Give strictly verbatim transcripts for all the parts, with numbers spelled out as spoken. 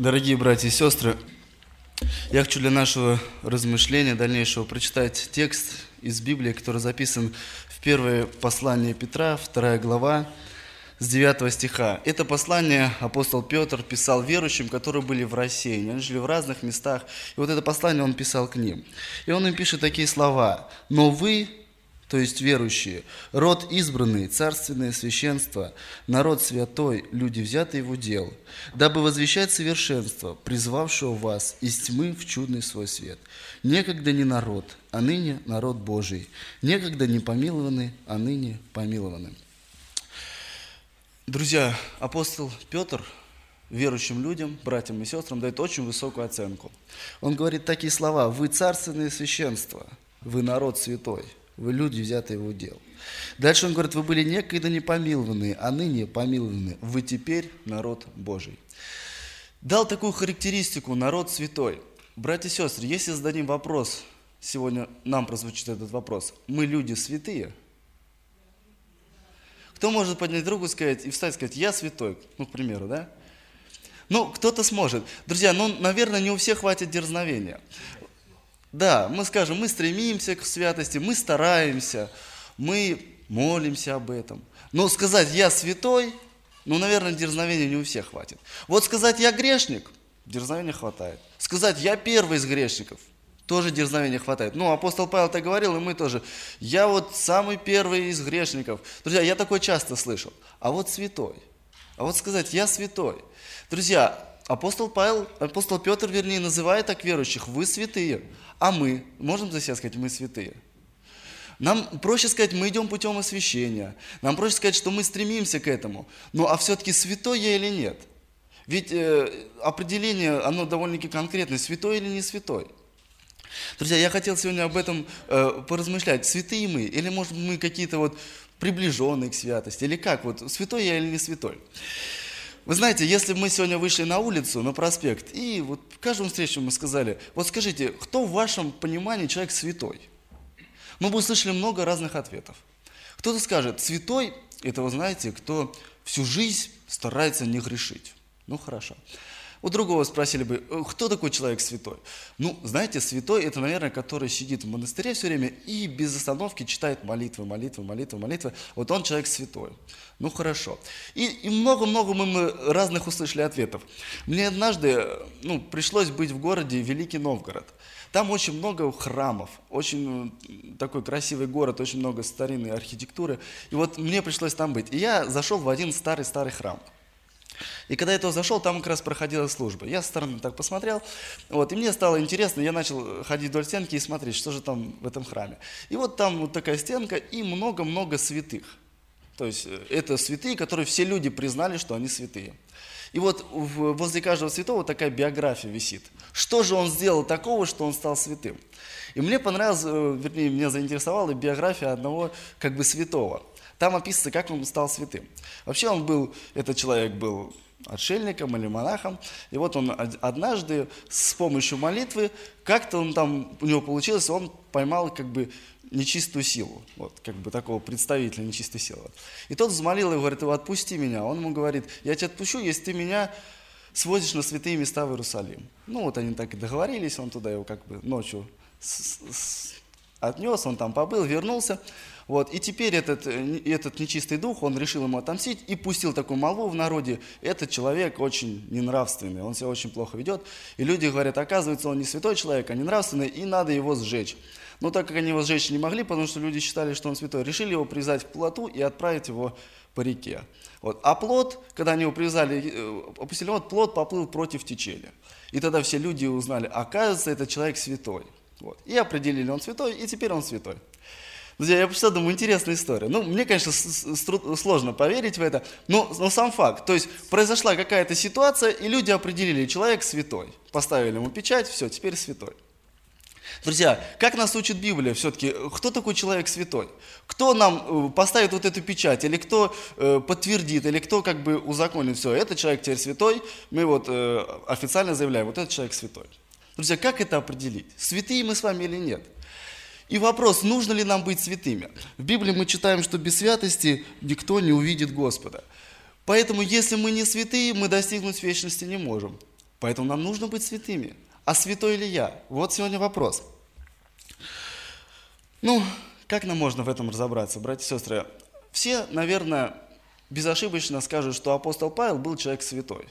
Дорогие братья и сестры, я хочу для нашего размышления дальнейшего прочитать текст из Библии, который записан в первое послание Петра, вторая глава, с девятого стиха. Это послание апостол Петр писал верующим, которые были в рассеянии. Они жили в разных местах, и вот это послание он писал к ним. И он им пишет такие слова: «Но вы, то есть верующие, род избранный, царственное священство, народ святой, люди, взятые в удел, дабы возвещать совершенство, призвавшего вас из тьмы в чудный свой свет. Некогда не народ, а ныне народ Божий, некогда не помилованы, а ныне помилованы». Друзья, апостол Петр верующим людям, братьям и сестрам дает очень высокую оценку. Он говорит такие слова: «Вы царственное священство, вы народ святой, вы люди, взятые в удел». Дальше он говорит: «Вы были некогда не помилованы, а ныне помилованы, вы теперь народ Божий». Дал такую характеристику: народ святой. Братья и сестры, если зададим вопрос, сегодня нам прозвучит этот вопрос: мы люди святые? Кто может поднять руку и сказать, и встать и сказать: я святой? Ну, к примеру, да? Ну, кто-то сможет. Друзья, ну, наверное, не у всех хватит дерзновения. Да, мы скажем, мы стремимся к святости, мы стараемся, мы молимся об этом. Но сказать «я святой», ну, наверное, дерзновения не у всех хватит. Вот сказать «я грешник», дерзновения хватает. Сказать «я первый из грешников», тоже дерзновения хватает. Ну, апостол Павел так говорил, и мы тоже. «Я вот самый первый из грешников». Друзья, я такое часто слышал. А вот святой. А вот сказать «я святой». Друзья, апостол Павел, апостол Петр, вернее, называет так верующих: вы святые. А мы? Можем за себя сказать: мы святые? Нам проще сказать: мы идем путем освящения. Нам проще сказать, что мы стремимся к этому. Ну, а все-таки святой я или нет? Ведь э, определение, оно довольно-таки конкретное: святой или не святой. Друзья, я хотел сегодня об этом э, поразмышлять. Святые мы? Или, может, мы какие-то вот приближенные к святости? Или как? Вот святой я или не святой? Вы знаете, если бы мы сегодня вышли на улицу, на проспект, и вот каждому встречному мы сказали: вот скажите, кто в вашем понимании человек святой? Мы бы услышали много разных ответов. Кто-то скажет: святой – это, вы знаете, кто всю жизнь старается не грешить. Ну, хорошо. У другого спросили бы: кто такой человек святой? Ну, знаете, святой – это, наверное, который сидит в монастыре все время и без остановки читает молитвы, молитвы, молитвы, молитвы. Вот он человек святой. Ну, хорошо. И, и много-много мы разных услышали ответов. Мне однажды ну, пришлось быть в городе Великий Новгород. Там очень много храмов, очень такой красивый город, очень много старинной архитектуры. И вот мне пришлось там быть. И я зашел в один старый-старый храм. И когда я туда зашел, там как раз проходила служба. Я со стороны так посмотрел, вот, и мне стало интересно, я начал ходить вдоль стенки и смотреть, что же там в этом храме. И вот там вот такая стенка и много-много святых. То есть это святые, которые все люди признали, что они святые. И вот возле каждого святого такая биография висит. Что же он сделал такого, что он стал святым? И мне понравилась, вернее, меня заинтересовала биография одного как бы святого. Там описывается, как он стал святым. Вообще он был, этот человек был отшельником или монахом, и вот он однажды с помощью молитвы, как-то он там, у него получилось, он поймал как бы нечистую силу, вот, как бы такого представителя нечистой силы. И тот взмолил и говорит: отпусти меня. Он ему говорит: я тебя отпущу, если ты меня свозишь на святые места в Иерусалим. Ну вот они так и договорились, он туда его как бы ночью отнес, он там побыл, вернулся. Вот, и теперь этот, этот нечистый дух, он решил ему отомстить и пустил такую молву в народе: этот человек очень ненравственный, он себя очень плохо ведет. И люди говорят: оказывается, он не святой человек, а ненравственный, и надо его сжечь. Но так как они его сжечь не могли, потому что люди считали, что он святой, решили его привязать к плоту и отправить его по реке. Вот. А плот, когда они его привязали, опустили, вот плот поплыл против течения. И тогда все люди узнали: оказывается, этот человек святой. Вот. И определили, он святой, и теперь он святой. Друзья, я почитал, думаю, интересная история. Ну, мне, конечно, сложно поверить в это, но, но сам факт. То есть произошла какая-то ситуация, и люди определили: человек святой. Поставили ему печать, все, теперь святой. Друзья, как нас учит Библия все-таки, кто такой человек святой? Кто нам поставит вот эту печать, или кто э, подтвердит, или кто как бы узаконит все, этот человек теперь святой, мы вот э, официально заявляем: вот этот человек святой. Друзья, как это определить? Святые мы с вами или нет? И вопрос: нужно ли нам быть святыми? В Библии мы читаем, что без святости никто не увидит Господа. Поэтому, если мы не святые, мы достигнуть вечности не можем. Поэтому нам нужно быть святыми. А святой ли я? Вот сегодня вопрос. Ну, как нам можно в этом разобраться, братья и сестры? Все, наверное, безошибочно скажут, что апостол Павел был человек святой.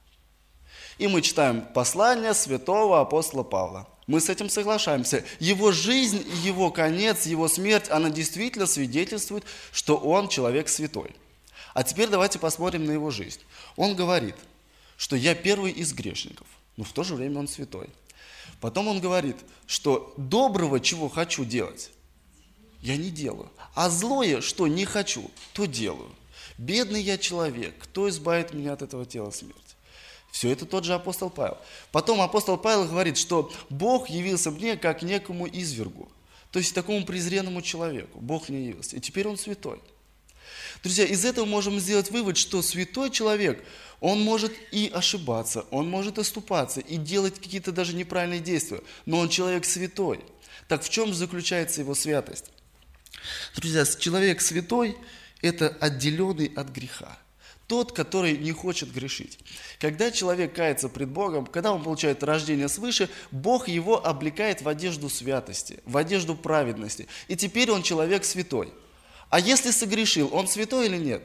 И мы читаем послание святого апостола Павла. Мы с этим соглашаемся. Его жизнь, его конец, его смерть, она действительно свидетельствует, что он человек святой. А теперь давайте посмотрим на его жизнь. Он говорит, что я первый из грешников, но в то же время он святой. Потом он говорит, что доброго, чего хочу делать, я не делаю. А злое, что не хочу, то делаю. Бедный я человек, кто избавит меня от этого тела смерти? Все это тот же апостол Павел. Потом апостол Павел говорит, что Бог явился мне как некому извергу, то есть такому презренному человеку. Бог мне явился, и теперь он святой. Друзья, из этого можем сделать вывод, что святой человек, он может и ошибаться, он может оступаться и делать какие-то даже неправильные действия, но он человек святой. Так в чем заключается его святость? Друзья, человек святой – это отделенный от греха. Тот, который не хочет грешить. Когда человек кается пред Богом, когда он получает рождение свыше, Бог его облекает в одежду святости, в одежду праведности. И теперь он человек святой. А если согрешил, он святой или нет?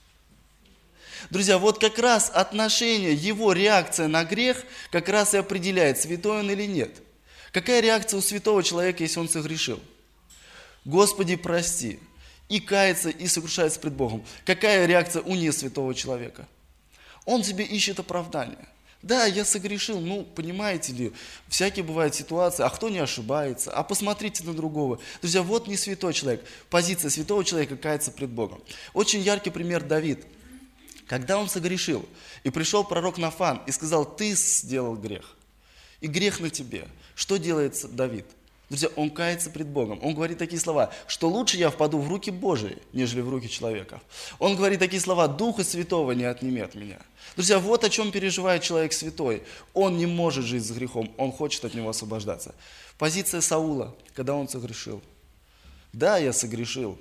Друзья, вот как раз отношение, его реакция на грех как раз и определяет, святой он или нет. Какая реакция у святого человека, если он согрешил? Господи, прости. И кается, и сокрушается пред Богом. Какая реакция у несвятого человека? Он себе ищет оправдания. Да, я согрешил, ну, понимаете ли, всякие бывают ситуации, а кто не ошибается, а посмотрите на другого. Друзья, вот не святой человек. Позиция святого человека кается пред Богом. Очень яркий пример Давид. Когда он согрешил, и пришел пророк Нафан и сказал, ты сделал грех, и грех на тебе. Что делает Давид? Друзья, он кается пред Богом. Он говорит такие слова, что лучше я впаду в руки Божии, нежели в руки человека. Он говорит такие слова, Духа Святого не отними от меня. Друзья, вот о чем переживает человек святой. Он не может жить с грехом, он хочет от него освобождаться. Позиция Саула, когда он согрешил. Да, я согрешил.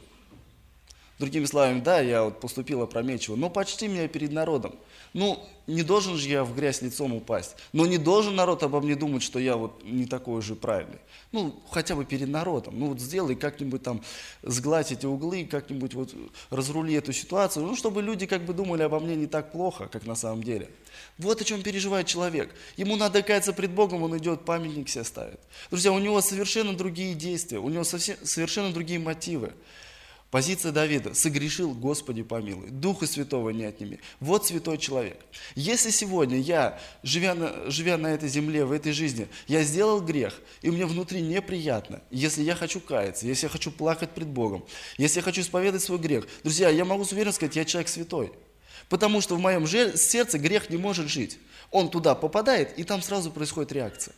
Другими словами, да, я вот поступил опрометчиво, но почти меня перед народом. Ну, не должен же я в грязь лицом упасть. Но не должен народ обо мне думать, что я вот не такой уже правильный. Ну, хотя бы перед народом. Ну, вот сделай как-нибудь там, сгладь эти углы, как-нибудь вот разрули эту ситуацию. Ну, чтобы люди как бы думали обо мне не так плохо, как на самом деле. Вот о чем переживает человек. Ему надо каяться пред Богом, он идет, памятник себе ставит. Друзья, у него совершенно другие действия, у него совсем, совершенно другие мотивы. Позиция Давида. Согрешил, Господи помилуй. Духа Святого не отними. Вот святой человек. Если сегодня я, живя на, живя на этой земле, в этой жизни, я сделал грех, и мне внутри неприятно, если я хочу каяться, если я хочу плакать пред Богом, если я хочу исповедать свой грех, друзья, я могу с уверенностью сказать, я человек святой. Потому что в моем сердце грех не может жить. Он туда попадает, и там сразу происходит реакция.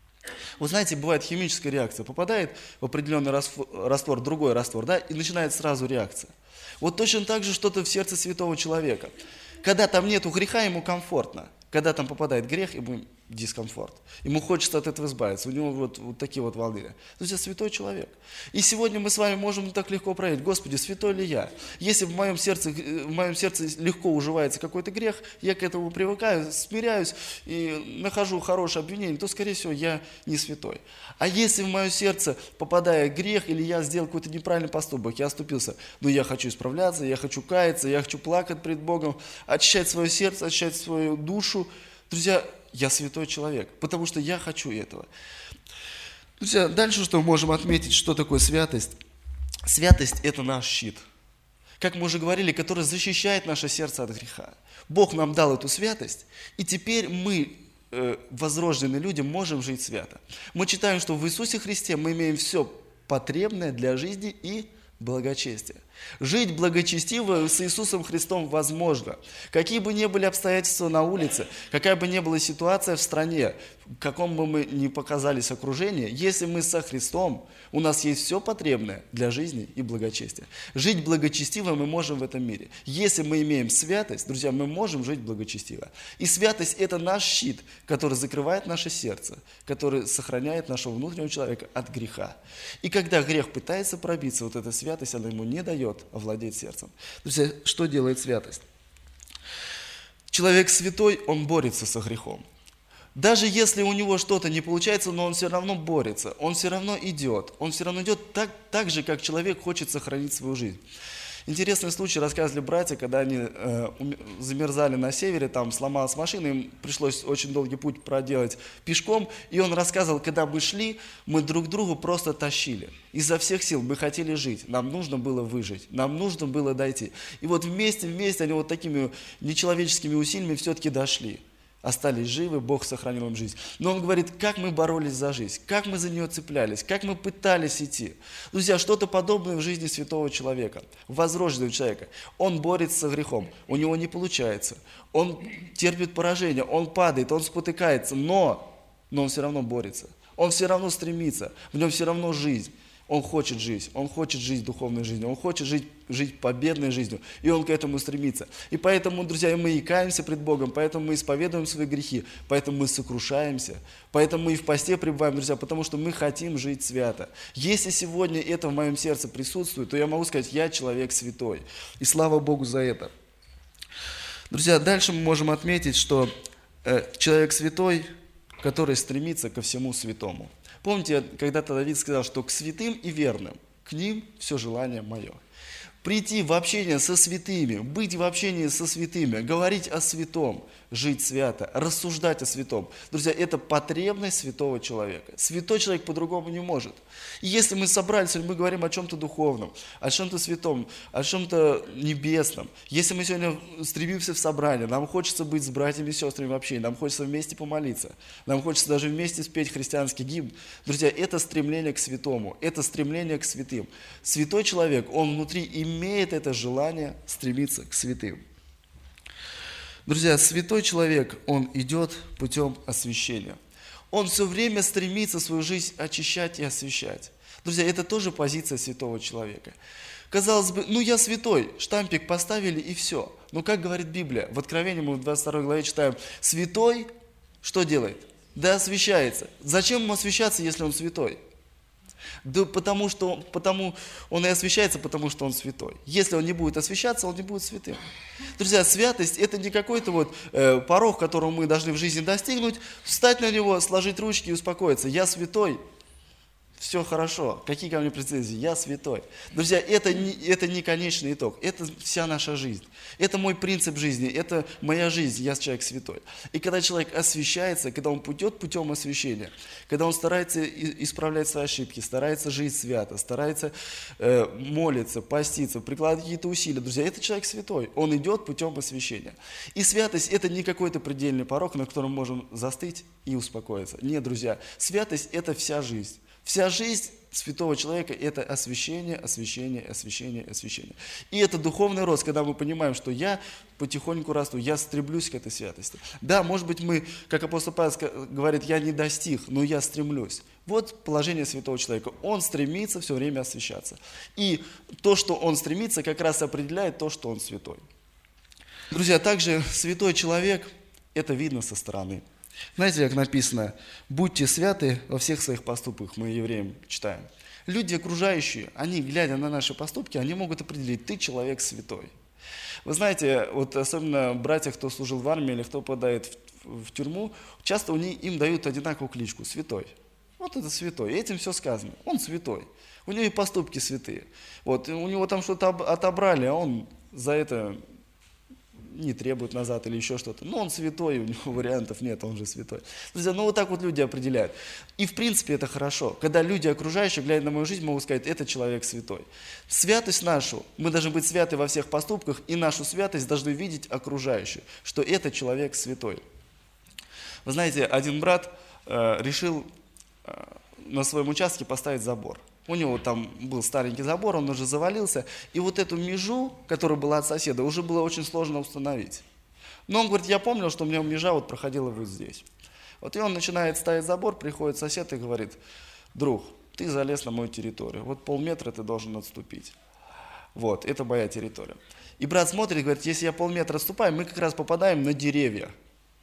Вы знаете, бывает химическая реакция, попадает в определенный раствор, другой раствор, да, и начинает сразу реакция. Вот точно так же что-то в сердце святого человека. Когда там нету греха, ему комфортно. Когда там попадает грех, ему дискомфорт. Ему хочется от этого избавиться. У него вот, вот такие вот волнения. То есть это святой человек. И сегодня мы с вами можем так легко проверить, Господи, святой ли я? Если в моем сердце, в моем сердце легко уживается какой-то грех, я к этому привыкаю, смиряюсь и нахожу хорошее обвинение, то, скорее всего, я не святой. А если в мое сердце попадает грех, или я сделал какой-то неправильный поступок, я оступился, но я хочу исправляться, я хочу каяться, я хочу плакать пред Богом, очищать свое сердце, очищать свою душу, друзья, я святой человек, потому что я хочу этого. Друзья, дальше что мы можем отметить, что такое святость? Святость – это наш щит, как мы уже говорили, который защищает наше сердце от греха. Бог нам дал эту святость, и теперь мы, э, возрожденные люди, можем жить свято. Мы читаем, что в Иисусе Христе мы имеем все потребное для жизни и благочестия. Жить благочестиво с Иисусом Христом возможно. Какие бы ни были обстоятельства на улице, какая бы ни была ситуация в стране, в каком бы мы ни показались окружении, если мы со Христом, у нас есть все потребное для жизни и благочестия. Жить благочестиво мы можем в этом мире. Если мы имеем святость, друзья, мы можем жить благочестиво. И святость – это наш щит, который закрывает наше сердце, который сохраняет нашего внутреннего человека от греха. И когда грех пытается пробиться, вот эта святость, она ему не дает овладеть сердцем. Друзья, что делает святость? Человек святой, он борется со грехом. Даже если у него что-то не получается, но он все равно борется, он все равно идет. Он все равно идет так, так же, как человек хочет сохранить свою жизнь. Интересный случай рассказывали братья, когда они э, замерзали на севере, там сломалась машина, им пришлось очень долгий путь проделать пешком. И он рассказывал, когда мы шли, мы друг другу просто тащили. Изо всех сил мы хотели жить, нам нужно было выжить, нам нужно было дойти. И вот вместе, вместе они вот такими нечеловеческими усилиями все-таки дошли. Остались живы, Бог сохранил им жизнь. Но он говорит, как мы боролись за жизнь, как мы за нее цеплялись, как мы пытались идти. Друзья, что-то подобное в жизни святого человека, возрожденного человека. Он борется со грехом, у него не получается. Он терпит поражение, он падает, он спотыкается, но, но он все равно борется. Он все равно стремится, в нем все равно жизнь. Он хочет жить, он хочет жить духовной жизнью, он хочет жить, жить победной жизнью, и он к этому стремится. И поэтому, друзья, мы и каемся пред Богом, поэтому мы исповедуем свои грехи, поэтому мы сокрушаемся, поэтому мы и в посте пребываем, друзья, потому что мы хотим жить свято. Если сегодня это в моем сердце присутствует, то я могу сказать, я человек святой. И слава Богу за это. Друзья, дальше мы можем отметить, что э, человек святой, который стремится ко всему святому. Помните, когда-то Давид сказал, что к святым и верным, к ним все желание мое. Прийти в общение со святыми, быть в общении со святыми, говорить о святом, жить свято, рассуждать о святом. Друзья, это потребность святого человека. Святой человек по-другому не может. И если мы собрались, мы говорим о чем-то духовном, о чем-то святом, о чем-то небесном. Если мы сегодня стремимся в собрание, нам хочется быть с братьями и сестрами в общении, нам хочется вместе помолиться, нам хочется даже вместе спеть христианский гимн. Друзья, это стремление к святому, это стремление к святым. Святой человек, он внутри имеет это желание стремиться к святым. Друзья, святой человек, он идет путем освящения. Он все время стремится свою жизнь очищать и освящать. Друзья, это тоже позиция святого человека. Казалось бы, ну я святой, штампик поставили и все. Но как говорит Библия, в Откровении мы в двадцать второй главе читаем, святой что делает? Да освящается. Зачем ему освящаться, если он святой? Да потому что потому он и освящается, потому что он святой. Если он не будет освящаться, он не будет святым. Друзья, святость это не какой-то вот э, порог, которого мы должны в жизни достигнуть, встать на него, сложить ручки и успокоиться. Я святой. Все хорошо. Какие ко мне претензии? Я святой. Друзья, это не, это не конечный итог. Это вся наша жизнь. Это мой принцип жизни. Это моя жизнь. Я человек святой. И когда человек освящается, когда он идет путем освящения, когда он старается исправлять свои ошибки, старается жить свято, старается э, молиться, поститься, прикладывать какие-то усилия, друзья, это человек святой. Он идет путем освящения. И святость это не какой-то предельный порог, на котором можем застыть и успокоиться. Нет, друзья, святость это вся жизнь. Вся жизнь святого человека – это освящение, освящение, освящение, освящение. И это духовный рост, когда мы понимаем, что я потихоньку расту, я стремлюсь к этой святости. Да, может быть, мы, как апостол Павел говорит, я не достиг, но я стремлюсь. Вот положение святого человека. Он стремится все время освящаться. И то, что он стремится, как раз определяет то, что он святой. Друзья, также святой человек – это видно со стороны. Знаете, как написано, будьте святы во всех своих поступках, мы евреям читаем. Люди окружающие, они, глядя на наши поступки, они могут определить, ты человек святой. Вы знаете, вот особенно братья, кто служил в армии или кто попадает в, в тюрьму, часто у них, им дают одинаковую кличку, святой. Вот это святой, и этим все сказано, он святой. У него и поступки святые. Вот, у него там что-то отобрали, а он за это не требует назад или еще что-то. Но он святой, у него вариантов нет, он же святой. Друзья, ну вот так вот люди определяют. И в принципе это хорошо. Когда люди окружающие, глядя на мою жизнь, могут сказать, это человек святой. Святость нашу, мы должны быть святы во всех поступках, и нашу святость должны видеть окружающие, что это человек святой. Вы знаете, один брат э, решил э, на своем участке поставить забор. У него там был старенький забор, он уже завалился. И вот эту межу, которая была от соседа, уже было очень сложно установить. Но он говорит, я помнил, что у меня межа вот проходила вот здесь. Вот и он начинает ставить забор, приходит сосед и говорит, друг, ты залез на мою территорию, вот полметра ты должен отступить. Вот, это моя территория. И брат смотрит и говорит, если я полметра отступаю, мы как раз попадаем на деревья,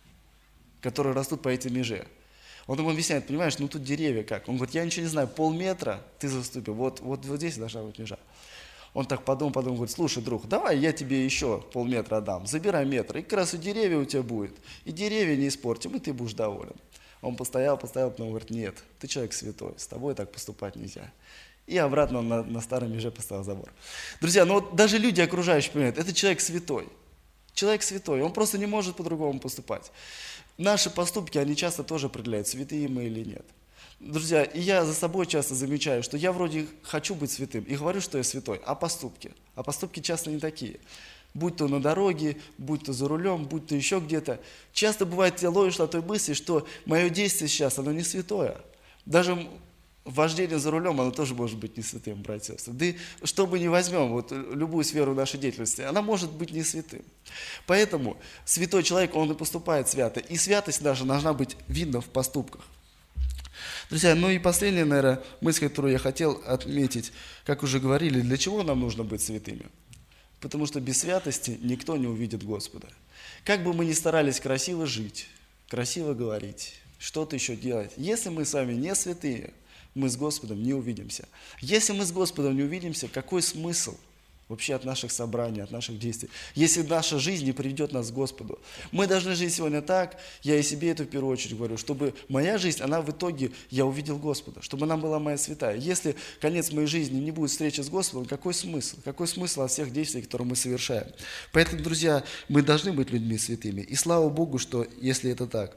которые растут по этой меже. Он ему объясняет, понимаешь, ну тут деревья как? Он говорит, я ничего не знаю, полметра ты заступил, вот, вот, вот здесь должна быть межа. Он так подумал, подумал, говорит, слушай, друг, давай я тебе еще полметра дам, забирай метр, и как раз и деревья у тебя будет, и деревья не испортим, и ты будешь доволен. Он постоял, постоял, потом говорит, нет, ты человек святой, с тобой так поступать нельзя. И обратно на, на старом меже поставил забор. Друзья, ну вот даже люди окружающие понимают, это человек святой. Человек святой, он просто не может по-другому поступать. Наши поступки, они часто тоже определяют, святые мы или нет. Друзья, и я за собой часто замечаю, что я вроде хочу быть святым и говорю, что я святой, а поступки? А поступки часто не такие. Будь то на дороге, будь то за рулем, будь то еще где-то. Часто бывает, ты ловишь на той мысли, что мое действие сейчас, оно не святое. Даже вождение за рулем, оно тоже может быть не святым, братья и сестры. Да и что бы ни возьмем, вот любую сферу нашей деятельности, она может быть не святым. Поэтому святой человек, он и поступает свято. И святость наша должна быть видна в поступках. Друзья, ну и последняя, наверное, мысль, которую я хотел отметить, как уже говорили, для чего нам нужно быть святыми? Потому что без святости никто не увидит Господа. Как бы мы ни старались красиво жить, красиво говорить, что-то еще делать, если мы с вами не святые, мы с Господом не увидимся. Если мы с Господом не увидимся, какой смысл вообще от наших собраний, от наших действий, если наша жизнь не приведет нас к Господу? Мы должны жить сегодня так, я и себе это в первую очередь говорю, чтобы моя жизнь, она в итоге, я увидел Господа, чтобы она была моя святая. Если конец моей жизни не будет встречи с Господом, какой смысл? Какой смысл от всех действий, которые мы совершаем? Поэтому, друзья, мы должны быть людьми святыми. И слава Богу, что если это так.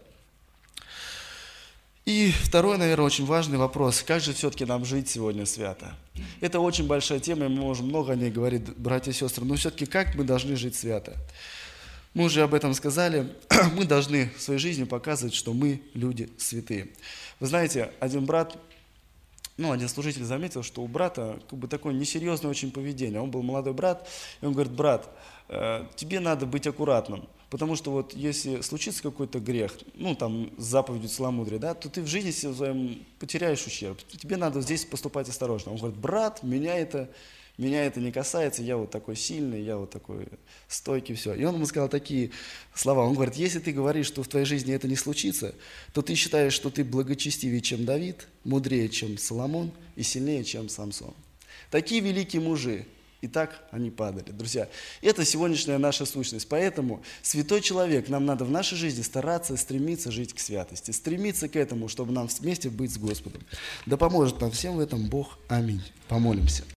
И второй, наверное, очень важный вопрос. Как же все-таки нам жить сегодня свято? Это очень большая тема, и мы можем много о ней говорить, братья и сестры. Но все-таки как мы должны жить свято? Мы уже об этом сказали. Мы должны в своей жизни показывать, что мы люди святые. Вы знаете, один брат, ну, один служитель заметил, что у брата как бы такое несерьезное очень поведение. Он был молодой брат, и он говорит, брат, тебе надо быть аккуратным. Потому что вот если случится какой-то грех, ну там с заповедью целомудрия, да, то ты в жизни своем потеряешь ущерб. Тебе надо здесь поступать осторожно. Он говорит, брат, меня это, меня это не касается, я вот такой сильный, я вот такой стойкий, все. И он ему сказал такие слова. Он говорит, если ты говоришь, что в твоей жизни это не случится, то ты считаешь, что ты благочестивее, чем Давид, мудрее, чем Соломон и сильнее, чем Самсон. Такие великие мужи. И так они падали. Друзья, это сегодняшняя наша сущность. Поэтому, святой человек, нам надо в нашей жизни стараться, стремиться жить к святости. Стремиться к этому, чтобы нам вместе быть с Господом. Да поможет нам всем в этом Бог. Аминь. Помолимся.